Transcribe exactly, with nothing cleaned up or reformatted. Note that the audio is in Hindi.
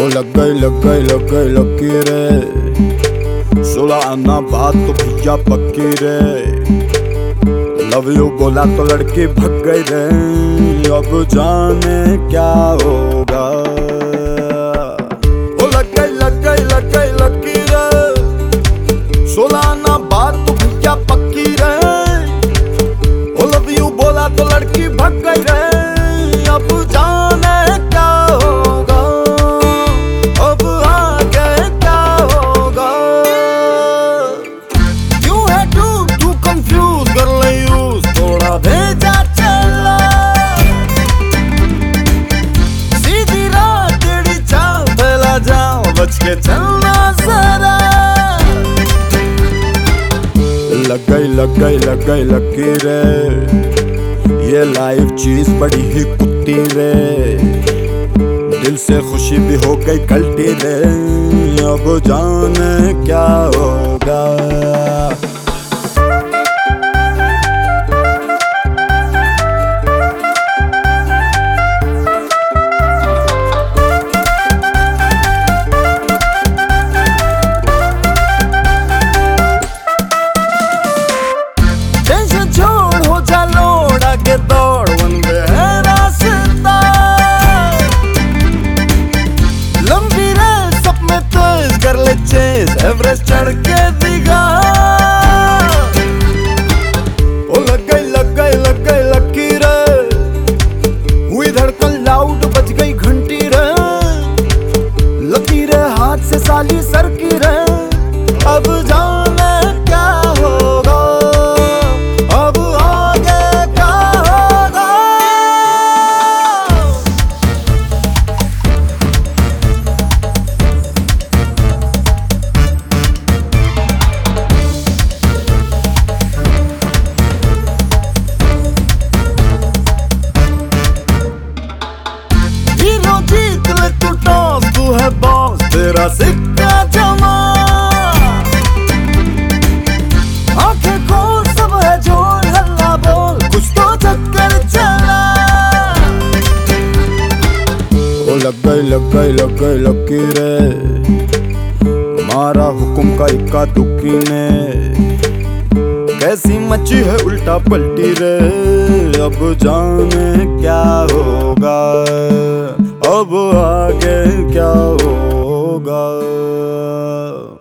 लग गई लग गई लग गई लकी रे, सोलह आना बात तो भैया पक्की रे। लव यू बोला तो लड़की भग गई रे, अब जाने क्या होगा। ओ लग गई लग गई लग गई लकी रे, सोलह आना बात तो भैया पक्की रे। ओ लव यू बोला तो लड़की भग गई रे, अब जाने क्या होगा, अब आगे क्या होगा। क्यों है तू तू कंफ्यूज, कर ले यूज थोड़ा भेजा चला। सीधी राह तेरी चाल, फैला जाओ बच के चलना जरा। लग गई लग गई लग गई लकी रे, ये लाइफ चीज बड़ी ही कुत्ती रे। दिल से खुशी भी हो गई कल्टी रे, अब जाने क्या होगा। टेंशन छोड़, हो जा लोड, आगे दौड़, वन वे है रास्ता। लंबी रेस सब में तेज कर ले चेज, एवरेस्ट चढ़ के दिखा। ओ लग गई लग गई लग गई लकी रे, हुई धड़कन लाउड बज गई घंटी रे। लकी रे हाथ से साली सर की रे, अब जाने क्या होगा, अब आगे क्या होगा। हीरो जीत ले तू टॉस, तू है बॉस, तेरा सिक्का जमा। आंखें खोल सब है जोड़, हल्ला बोल कुछ तो चक्कर चला। ओ लग गई लग गई लग गई लकी रे, मारा हुक्म का इक्का दुक्की ने। कैसी मची है उल्टा पलटी रे, अब जाने क्या होगा, अब आगे क्या होगा।